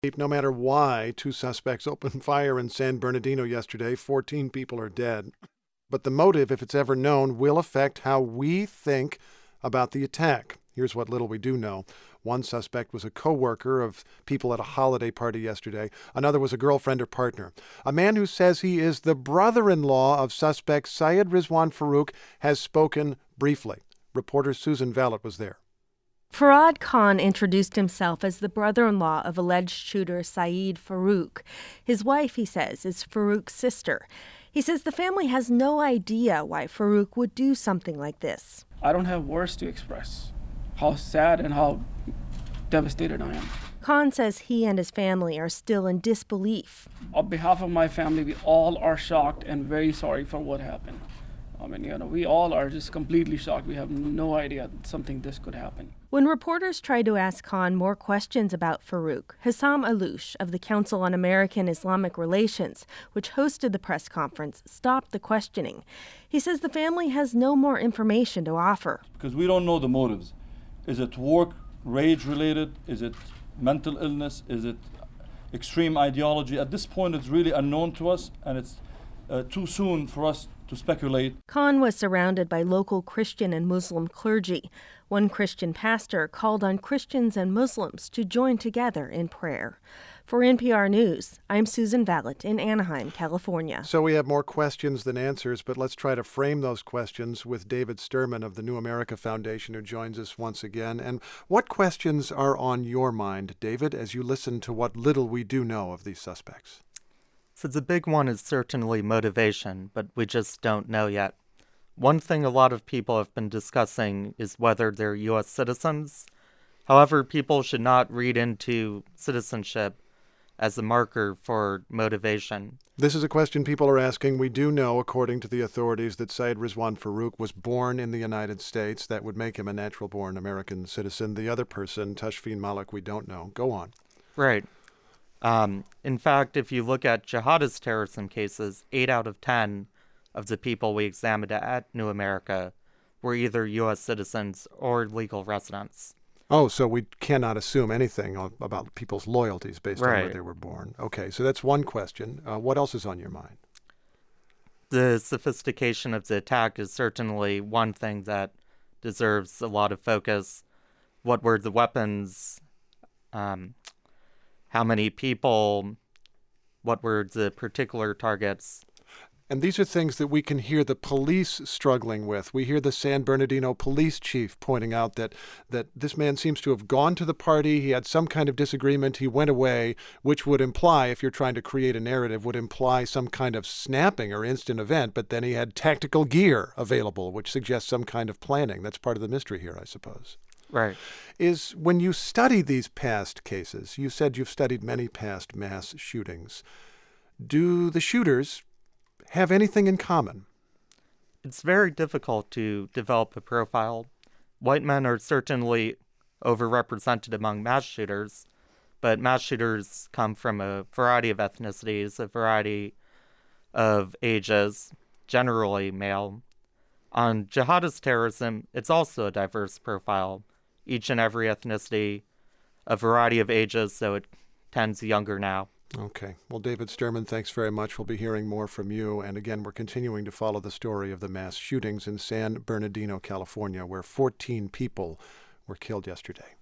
No matter why, two suspects opened fire in San Bernardino yesterday. 14 people are dead. But the motive, if it's ever known, will affect how we think about the attack. Here's what little we do know. One suspect was a co-worker of people at a holiday party yesterday. Another was a girlfriend or partner. A man who says he is the brother-in-law of suspect Syed Rizwan Farook has spoken briefly. Reporter Susan Vallet was there. Farad Khan introduced himself as the brother-in-law of alleged shooter Syed Farook. His wife, he says, is Farook's sister. He says the family has no idea why Farook would do something like this. I don't have words to express how sad and how devastated I am. Khan says he and his family are still in disbelief. On behalf of my family, we all are shocked and very sorry for what happened. We all are just completely shocked. We have no idea something this could happen. When reporters tried to ask Khan more questions about Farook, Hassam Alouche of the Council on American Islamic Relations, which hosted the press conference, stopped the questioning. He says the family has no more information to offer. Because we don't know the motives. Is it work, rage related? Is it mental illness? Is it extreme ideology? At this point, it's really unknown to us, and it's too soon for us to speculate. Khan was surrounded by local Christian and Muslim clergy. One Christian pastor called on Christians and Muslims to join together in prayer. For NPR News, I'm Susan Vallet in Anaheim, California. So we have more questions than answers, but let's try to frame those questions with David Sturman of the New America Foundation, who joins us once again. And what questions are on your mind, David, as you listen to what little we do know of these suspects? So the big one is certainly motivation, but we just don't know yet. One thing a lot of people have been discussing is whether they're U.S. citizens. However, people should not read into citizenship as a marker for motivation. This is a question people are asking. We do know, according to the authorities, that Syed Rizwan Farook was born in the United States. That would make him a natural-born American citizen. The other person, Tashfeen Malik, we don't know. Go on. Right. In fact, if you look at jihadist terrorism cases, 8 out of 10 of the people we examined at New America were either U.S. citizens or legal residents. Oh, so we cannot assume anything about people's loyalties based on where they were born. Okay, so that's one question. What else is on your mind? The sophistication of the attack is certainly one thing that deserves a lot of focus. What were the weapons? How many people? What were the particular targets? And these are things that we can hear the police struggling with. We hear the San Bernardino police chief pointing out that this man seems to have gone to the party. He had some kind of disagreement. He went away, which would imply, if you're trying to create a narrative, would imply some kind of snapping or instant event. But then he had tactical gear available, which suggests some kind of planning. That's part of the mystery here, I suppose. Right. Is when you study these past cases, you said you've studied many past mass shootings. Do the shooters have anything in common? It's very difficult to develop a profile. White men are certainly overrepresented among mass shooters, but mass shooters come from a variety of ethnicities, a variety of ages, generally male. On jihadist terrorism, it's also a diverse profile. Each and every ethnicity, a variety of ages, so it tends younger now. Okay. Well, David Sturman, thanks very much. We'll be hearing more from you. And again, we're continuing to follow the story of the mass shootings in San Bernardino, California, where 14 people were killed yesterday.